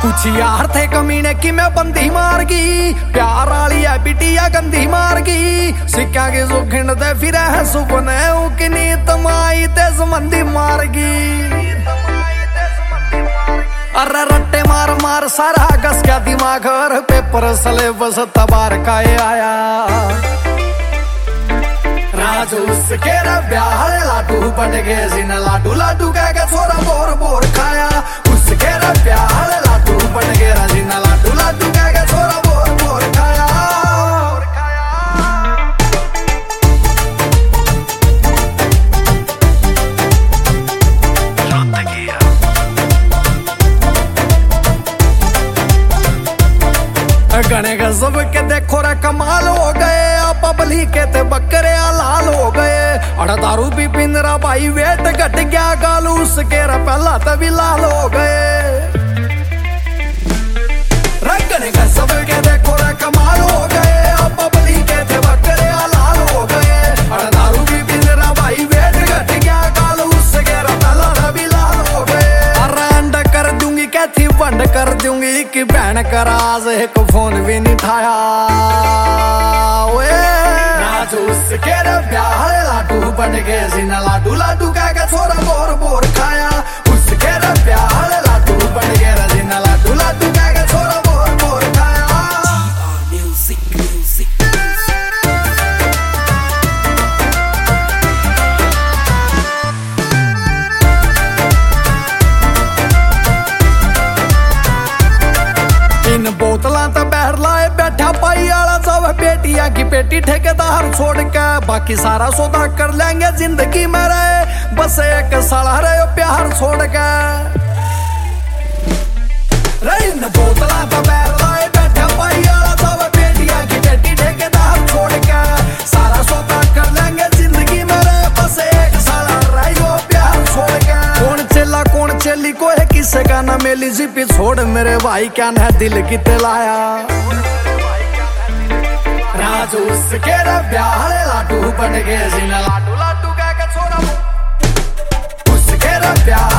कुछ यार थे कमीने की मैं बंदी मार गई, प्यार वाली है बिटिया गंदी मार गई। सिक्का की सुखिंड दे फिर है सुपने उकनी तमाई ते संबंधी मार गई। अरे रट्टे मार मार सारा गस का दिमाग और पेपर सले बस तबार का आया। राजू उसके ब्याह लाडू बट गए जिन लाडू लाडू कह के थोड़ा बोर बोर खाया। उसके ब्याह लाडू बट गए जिन लाडू लाडू कह के थोड़ा बोर बोर खाया। गणे गजब के देखो रे कमाल हो गए, पबली के ते बकरे लाल हो गए। अड़ दारू भी पिंदरा भाई वेट घट गया, गालू उसके रे पहला तभी लाल हो गए। गणे गजब के देखो रे कमाल हो गए, पबली के ते बकरे लाल हो गए। अड़ दारू भी पिंदरा भाई वेट घट गया, गालू उसके रे पहला तभी लाल हो गए। अरंड कर दूंगी कहती बंद कर दूंगी कि बहन का राज एक फोन भी नहीं उठाया। राजू उसके ब्याह लाडू बन गए जिन लाडू लाडू कह के थोड़ा बोर बोर खाया। उसके ब्याह लाडू बन गए जिन लाडू लाडू कह के थोड़ा बोर बोर खाया। इन बोतलां तो बहर लाए बैठा पाई आला सब बेटिया की बेटी ठेकेदार छोड़ के, बाकी सारा सौदा कर लेंगे जिंदगी में रहे बस एक साला रहे प्यार छोड़ के। इन बोतलां तो बहर लाए बैठा पाई आला सब बेटिया की बेटी ठेकेदार छोड़ के, सारा सौदा कर लेंगे जिंदगी में रहे बस एक साला रहे प्यार छोड़ के। कौन चेला कौन चेली को है किसे का ना मेली जिपी छोड़ मेरे भाई क्या न दिल की लाया। राजू उसके ब्याह लाडू बन गए जिन लाडू लाडू कह के छोड़ा। उसके ब्याह